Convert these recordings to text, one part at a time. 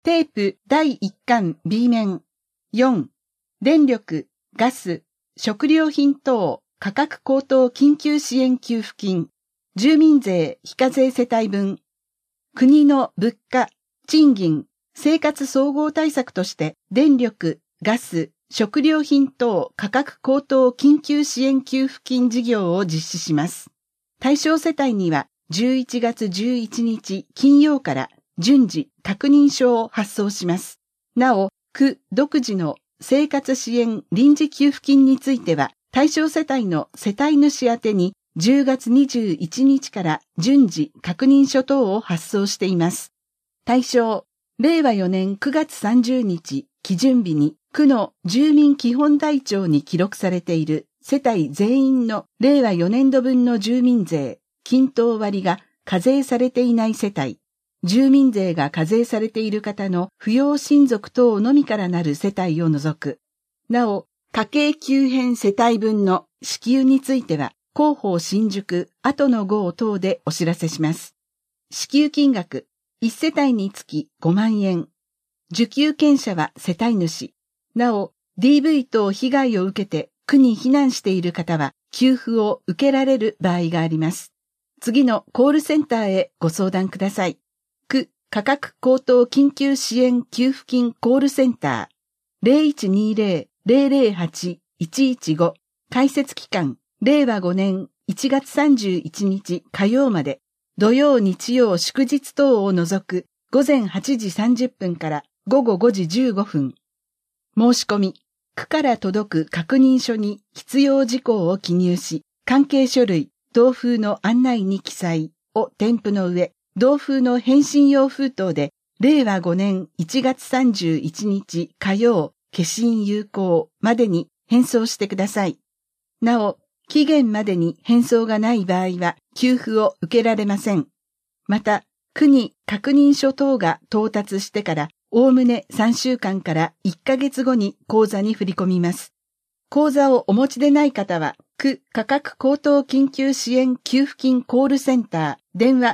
テープ第1巻 B 面。4、電力、ガス、食料品等価格高騰緊急支援給付金、住民税非課税世帯分。国の物価、賃金、生活総合対策として電力、ガス、食料品等価格高騰緊急支援給付金事業を実施します。対象世帯には11月11日金曜から順次確認書を発送します。なお、区独自の生活支援臨時給付金については、対象世帯の世帯主宛てに10月21日から順次確認書等を発送しています。対象、令和4年9月30日基準日に区の住民基本台帳に記録されている世帯全員の令和4年度分の住民税、均等割が課税されていない世帯、住民税が課税されている方の扶養親族等のみからなる世帯を除く。なお、家計急変世帯分の支給については、広報新宿後の号等でお知らせします。支給金額、1世帯につき5万円。受給権者は世帯主。なお、DV 等被害を受けて区に避難している方は、給付を受けられる場合があります。次のコールセンターへご相談ください。区価格高騰緊急支援給付金コールセンター 0120-008-115 開設期間令和5年1月31日火曜まで土曜日曜祝日等を除く午前8時30分から午後5時15分。申し込み、区から届く確認書に必要事項を記入し、関係書類、同封の案内に記載を添付の上、同封の返信用封筒で、令和5年1月31日火曜、消印有効までに返送してください。なお、期限までに返送がない場合は、給付を受けられません。また、区に確認書等が到達してから、おおむね3週間から1ヶ月後に口座に振り込みます。口座をお持ちでない方は、区価格高騰緊急支援給付金コールセンター、電話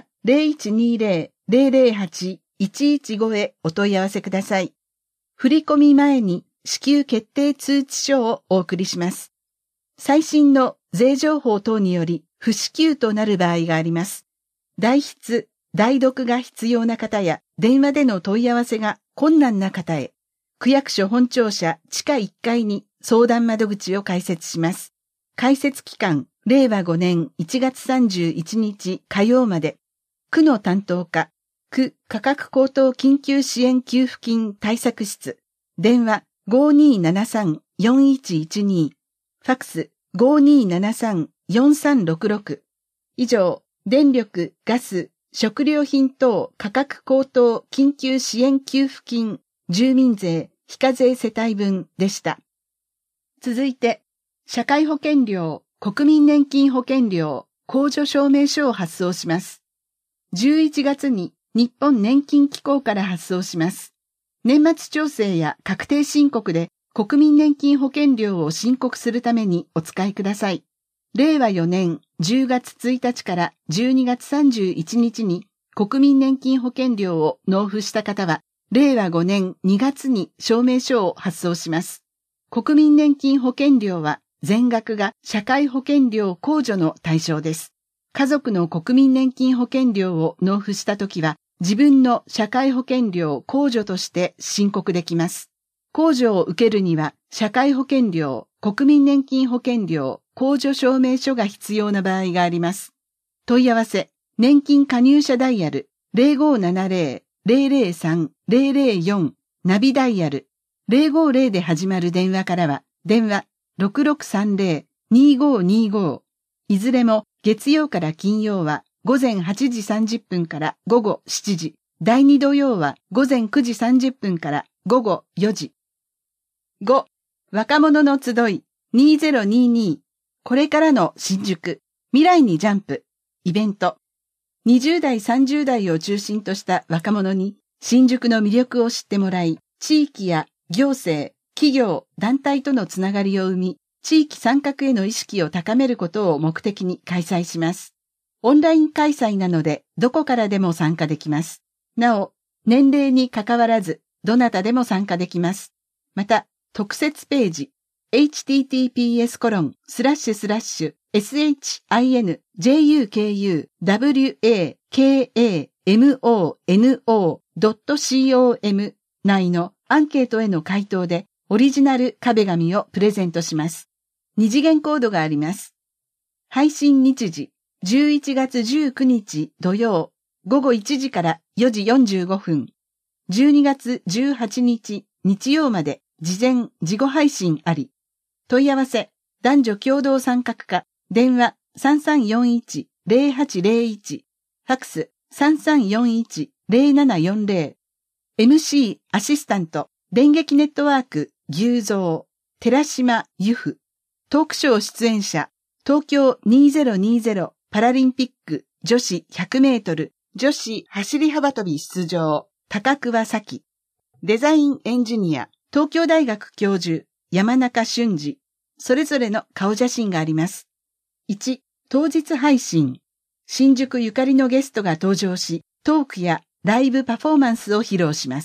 0120-008-115へお問い合わせください。振り込み前に支給決定通知書をお送りします。最新の税情報等により不支給となる場合があります。代筆、代読が必要な方や電話での問い合わせが困難な方へ、区役所本庁舎地下1階に相談窓口を開設します。開設期間、令和5年1月31日火曜まで、区の担当課、区価格高騰緊急支援給付金対策室、電話 5273-4112、ファックス 5273-4366。以上、電力、ガス、食料品等価格高騰緊急支援給付金住民税非課税世帯分でした。続いて、社会保険料、国民年金保険料、控除証明書を発送します。11月に日本年金機構から発送します。年末調整や確定申告で国民年金保険料を申告するためにお使いください。令和4年10月1日から12月31日に国民年金保険料を納付した方は、令和5年2月に証明書を発送します。国民年金保険料は全額が社会保険料控除の対象です。家族の国民年金保険料を納付したときは、自分の社会保険料控除として申告できます。控除を受けるには、社会保険料、国民年金保険料、控除証明書が必要な場合があります。問い合わせ、年金加入者ダイヤル 0570-003-004 ナビダイヤル050で始まる電話からは、電話 6630-2525 いずれも月曜から金曜は午前8時30分から午後7時、第2土曜は午前9時30分から午後4時。5. 若者の集い2022これからの新宿未来にジャンプイベント。20代30代を中心とした若者に新宿の魅力を知ってもらい、地域や行政、企業、団体とのつながりを生み、地域参画への意識を高めることを目的に開催します。オンライン開催なのでどこからでも参加できます。なお、 年齢に関わらず、どなたでも参加できます。また、特設ページ、https://shinjukuwamono.com 内のアンケートへの回答でオリジナル壁紙をプレゼントします。二次元コードがあります。配信日時、11月19日土曜、午後1時から4時45分。12月18日日曜まで事前事後配信あり。問い合わせ、男女共同参画課、電話3341-0801、ファクス3341-0740、MC アシスタント、電撃ネットワーク、牛蔵、寺島由布、トークショー出演者、東京2020パラリンピック女子100メートル、女子走り幅跳び出場、高桑早紀、デザインエンジニア、東京大学教授、山中俊二、それぞれの顔写真があります。1、当日配信。新宿ゆかりのゲストが登場し、トークやライブパフォーマンスを披露します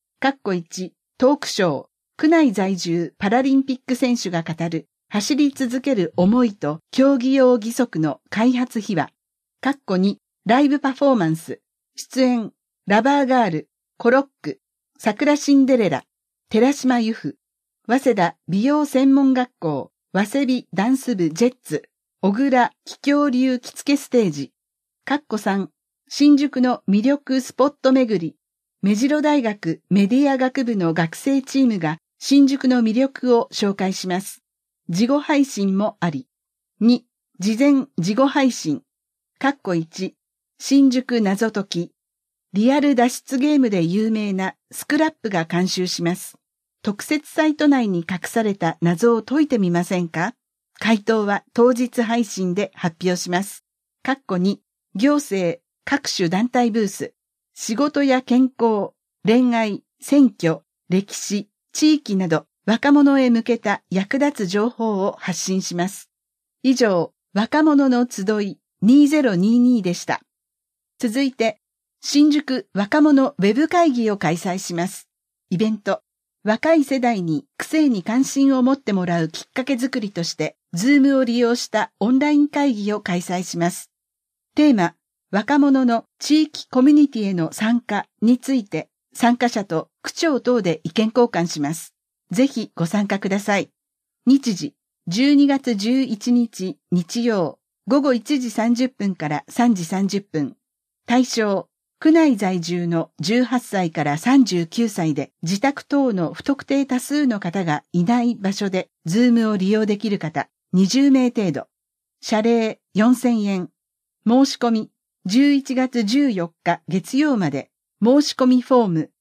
。1、トークショー。区内在住パラリンピック選手が語る、走り続ける思いと競技用義足の開発秘話。2、ライブパフォーマンス。出演、ラバーガール、コロック、桜シンデレラ、寺島由布。早稲田美容専門学校、早稲美ダンス部ジェッツ、小倉気境流着付けステージ。3、新宿の魅力スポット巡り。目白大学メディア学部の学生チームが新宿の魅力を紹介します。事後配信もあり。2、事前事後配信。1、新宿謎解き。リアル脱出ゲームで有名なスクラップが監修します。特設サイト内に隠された謎を解いてみませんか？回答は当日配信で発表します。2、行政、各種団体ブース、仕事や健康、恋愛、選挙、歴史、地域など若者へ向けた役立つ情報を発信します。以上、若者の集い2022でした。続いて、新宿若者ウェブ会議を開催します。イベント。若い世代に区政に関心を持ってもらうきっかけづくりとして、Zoom を利用したオンライン会議を開催します。テーマ、若者の地域コミュニティへの参加について、参加者と区長等で意見交換します。ぜひご参加ください。日時、12月11日日曜、午後1時30分から3時30分。対象、区内在住の18歳から39歳で自宅等の不特定多数の方がいない場所で Zoom を利用できる方20名程度。謝礼4000円。申し込み11月14日月曜まで。申し込みフォーム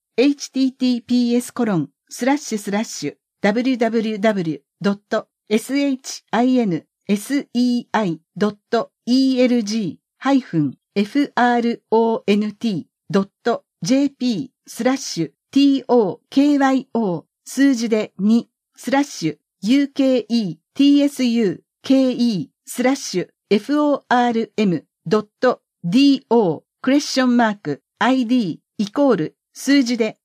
https://www.shinseei.front.jp/tokyo 数字で2/UKETSUKE/FORM.do数字で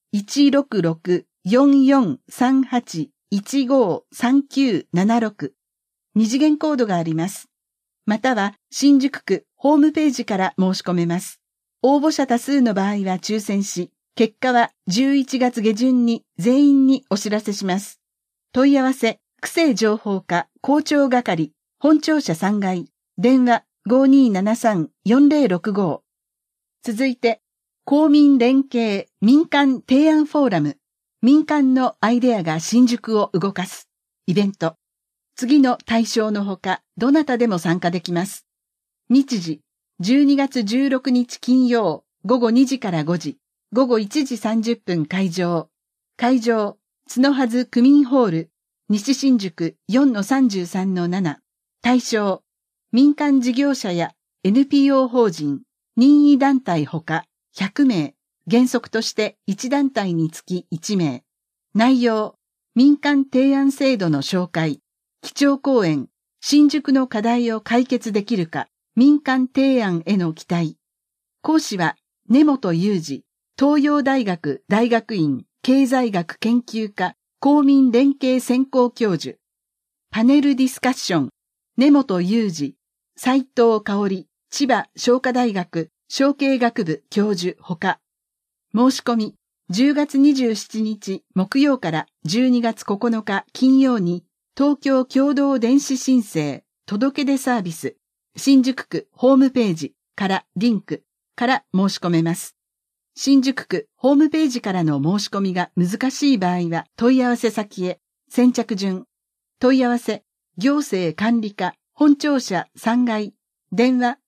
166-4438-153976二次元コードがあります。または新宿区ホームページから申し込めます。応募者多数の場合は抽選し、結果は11月下旬に全員にお知らせします。問い合わせ、区政情報課校長係、本庁舎3階、電話 5273-4065。続いて、公民連携民間提案フォーラム、民間のアイデアが新宿を動かす、イベント。次の対象のほか、どなたでも参加できます。日時、12月16日金曜、午後2時から5時、午後1時30分会場。会場、角はず区民ホール、西新宿 4-33-7。対象、民間事業者や NPO 法人、任意団体ほか100名、原則として1団体につき1名。内容、民間提案制度の紹介、基調講演、新宿の課題を解決できるか、民間提案への期待。講師は、根本裕二、 東洋大学大学院経済学研究科公民連携専攻教授。パネルディスカッション、根本裕二、斉藤香織、千葉商科大学商経学部教授ほか。申し込み、10月27日木曜から12月9日金曜に、東京共同電子申請届出サービス、新宿区ホームページからリンクから申し込めます。新宿区ホームページからの申し込みが難しい場合は問い合わせ先へ、先着順。問い合わせ、行政管理課、本庁舎3階、電話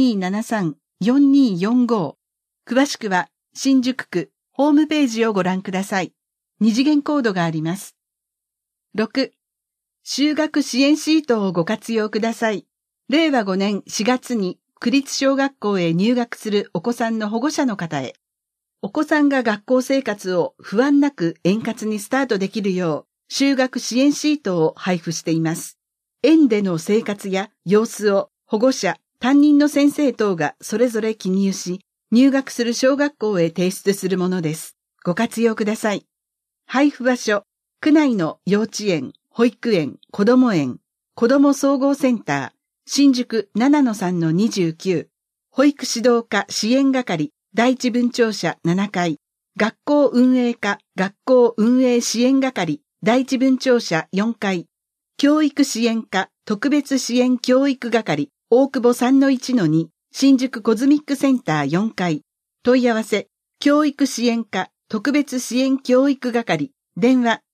5273-4245。詳しくは、新宿区ホームページをご覧ください。二次元コードがあります。6. 就学支援シートをご活用ください。令和5年4月に区立小学校へ入学するお子さんの保護者の方へ。お子さんが学校生活を不安なく円滑にスタートできるよう、就学支援シートを配布しています。園での生活や様子を保護者、担任の先生等がそれぞれ記入し、入学する小学校へ提出するものです。ご活用ください。配布場所、区内の幼稚園、保育園、子ども園、子ども総合センター、新宿 7-3-29、保育指導課支援係、第一分庁舎7階、学校運営課、学校運営支援係、第一分庁舎4階、教育支援課、特別支援教育係、大久保 3-1-2、新宿コズミックセンター4階、問い合わせ、教育支援課、特別支援教育係、電話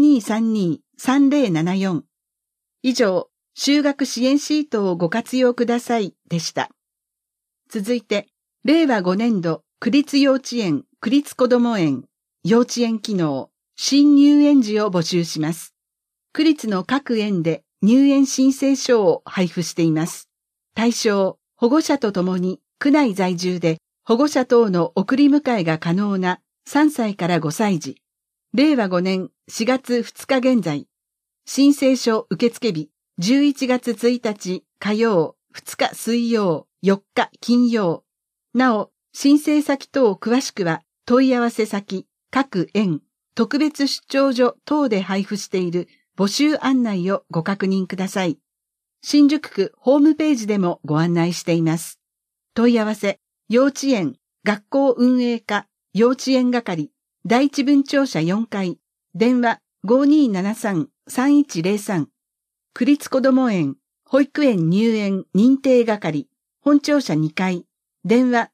3232-3074。以上、就学支援シートをご活用くださいでした。続いて、令和5年度区立幼稚園、区立子ども園、幼稚園機能、新入園児を募集します。区立の各園で入園申請書を配布しています。対象、保護者とともに区内在住で保護者等の送り迎えが可能な3歳から5歳児。令和5年4月2日現在。申請書受付日11月1日火曜、2日水曜、4日金曜。なお、申請先等詳しくは問い合わせ先、各園、特別出張所等で配布している募集案内をご確認ください。新宿区ホームページでもご案内しています。問い合わせ、幼稚園、学校運営課、幼稚園係、第一分庁舎4階、電話 5273-3103、区立子ども園、保育園入園認定係、本庁舎2階、電話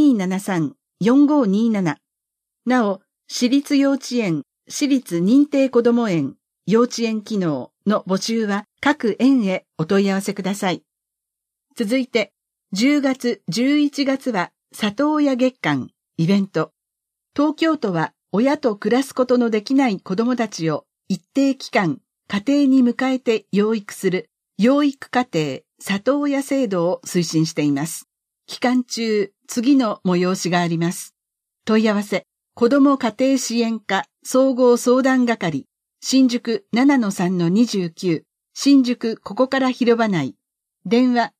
5273-4527。なお、私立幼稚園、私立認定子ども園、幼稚園機能の募集は各園へお問い合わせください。続いて、10月、11月は里親月間、イベント。東京都は親と暮らすことのできない子どもたちを一定期間、家庭に迎えて養育する養育家庭里親制度を推進しています。期間中、次の催しがあります。問い合わせ、子ども家庭支援課総合相談係、新宿 7-3-29、新宿ここから広場内、電話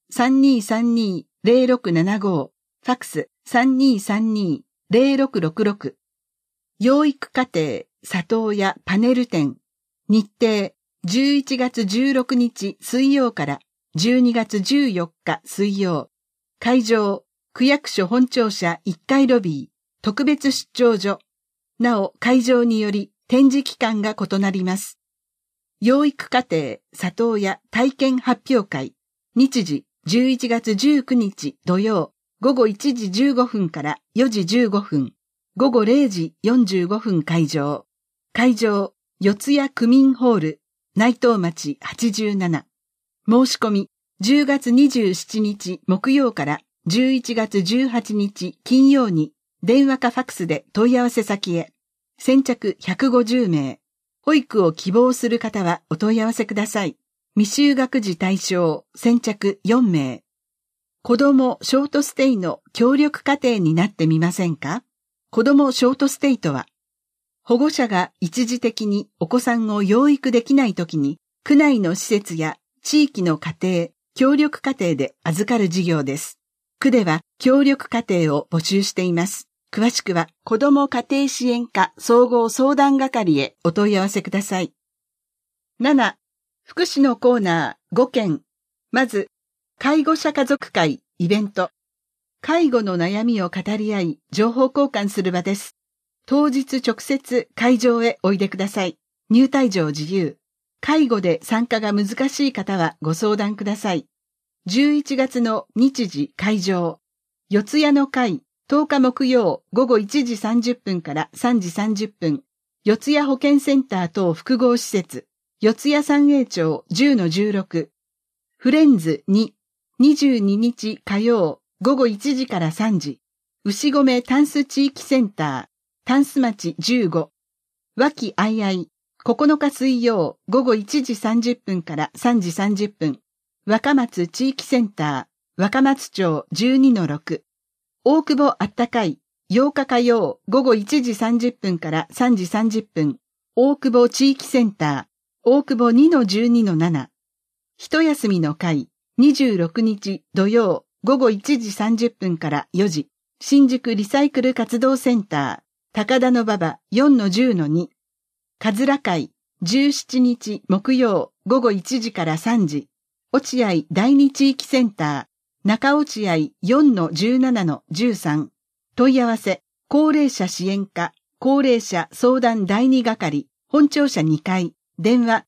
3232-0675、ファックス 3232-0666。養育家庭里親パネル展、日程11月16日水曜から12月14日水曜。会場、区役所本庁舎1階ロビー、特別出張所。なお、会場により展示期間が異なります。養育家庭里親体験発表会。日時11月19日土曜午後1時15分から4時15分。午後0時45分会場。会場、四谷区民ホール、内藤町87。申し込み、10月27日木曜から11月18日金曜に電話かファックスで問い合わせ先へ。先着150名。保育を希望する方はお問い合わせください。未就学児対象先着4名。子どもショートステイの協力家庭になってみませんか？子どもショートステイとは、保護者が一時的にお子さんを養育できないときに、区内の施設や地域の家庭、協力家庭で預かる事業です。区では協力家庭を募集しています。 詳しくは子ども家庭支援課総合相談係へお問い合わせください。7、福祉のコーナー5件。まず、介護者家族会イベント。介護の悩みを語り合い、情報交換する場です。当日直接会場へおいでください。入退場自由。介護で参加が難しい方はご相談ください。11月の日時会場。四谷の会、10日木曜午後1時30分から3時30分。四谷保健センター等複合施設。四谷三栄町 10-16。フレンズ2、22日火曜午後1時から3時。牛込タンス地域センター、タンス町15。和気あいあい、9日水曜午後1時30分から3時30分。若松地域センター、若松町 12-6。大久保あったかい、8日火曜午後1時30分から3時30分。大久保地域センター、大久保 2-12-7。一休みの会、26日土曜午後1時30分から4時。新宿リサイクル活動センター、高田馬場 4-10-2。かずら会、17日木曜午後1時から3時。落合第二地域センター、中落合 4-17-13。問い合わせ、高齢者支援課、高齢者相談第2係、本庁舎2階、電話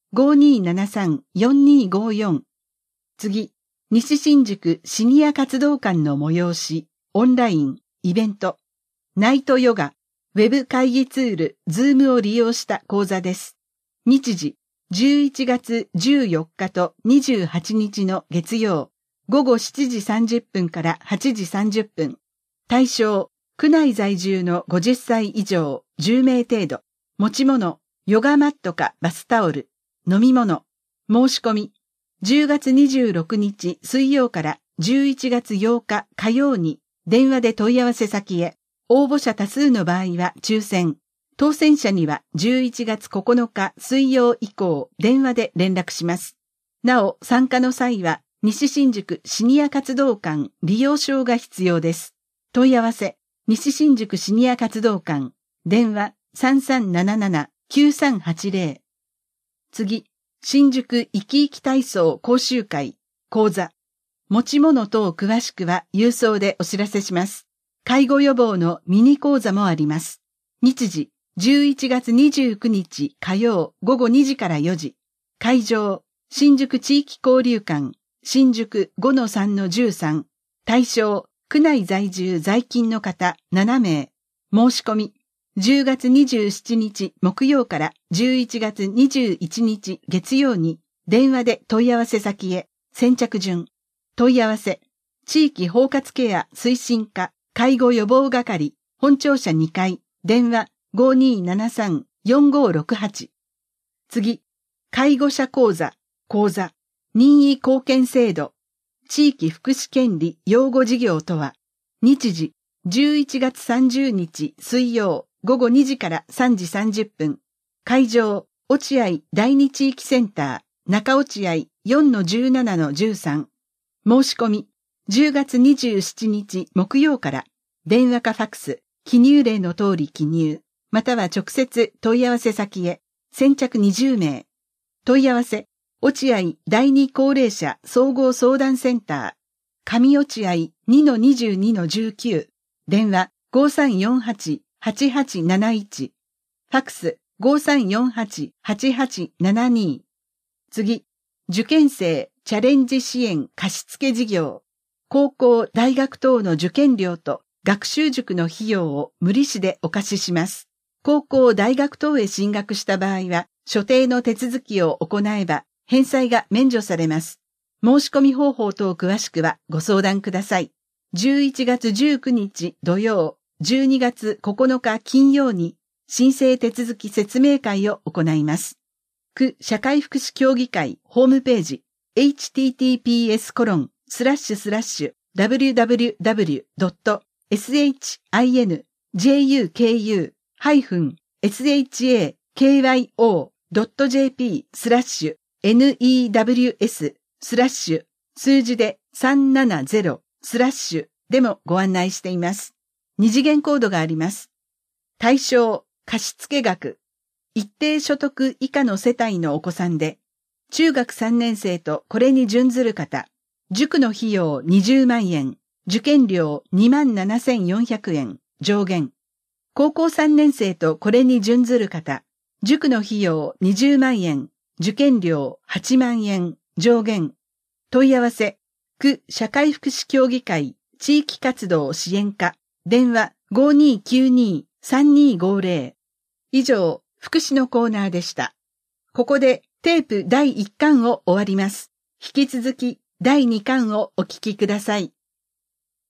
5273-4254。次、西新宿シニア活動館の催し、オンライン、イベント、ナイトヨガ、ウェブ会議ツール、ズームを利用した講座です。日時、11月14日と28日の月曜、午後7時30分から8時30分。対象、区内在住の50歳以上10名程度。持ち物、ヨガマットかバスタオル。飲み物。申し込み。10月26日水曜から11月8日火曜に電話で問い合わせ先へ。応募者多数の場合は抽選。当選者には11月9日水曜以降電話で連絡します。なお、参加の際は西新宿シニア活動館利用証が必要です。問い合わせ、西新宿シニア活動館、電話 3377-9380。次、新宿生き生き体操講習会、講座。持ち物等詳しくは郵送でお知らせします。介護予防のミニ講座もあります。日時、11月29日火曜午後2時から4時。会場、新宿地域交流館、新宿 5-3-13。対象、区内在住在勤の方7名。申し込み、10月27日木曜から11月21日月曜に電話で問い合わせ先へ。先着順。問い合わせ、地域包括ケア推進課介護予防係、本庁舎2階、電話 5273-4568。次、介護者講座、任意貢献制度、地域福祉権利擁護事業とは、日時、11月30日水曜午後2時から3時30分。会場、落合第二地域センター、中落合 4-17-13。申し込み、10月27日木曜から、電話かファックス、記入例の通り記入、または直接問い合わせ先へ、先着20名。問い合わせ、落合第二高齢者総合相談センター、上落合 2-22-19。電話 5348-8871。ファックス 5348-8872。次、受験生チャレンジ支援貸付事業。高校、大学等の受験料と学習塾の費用を無利子でお貸しします。高校、大学等へ進学した場合は、所定の手続きを行えば、返済が免除されます。申し込み方法等詳しくはご相談ください。11月19日土曜、12月9日金曜に申請手続き説明会を行います。区社会福祉協議会ホームページ https://www.shinjuku.jp/news/ 数字で370/でもご案内しています。 二次元コードがあります。対象、貸付額。一定所得以下の世帯のお子さんで、中学3年生とこれに準ずる方、塾の費用20万円、受験料27,400円、上限。高校3年生とこれに準ずる方、塾の費用20万円、受験料8万円、上限。問い合わせ、区社会福祉協議会地域活動支援課、電話 5292-3250。以上、福祉のコーナーでした。ここでテープ第1巻を終わります。引き続き第2巻をお聞きください。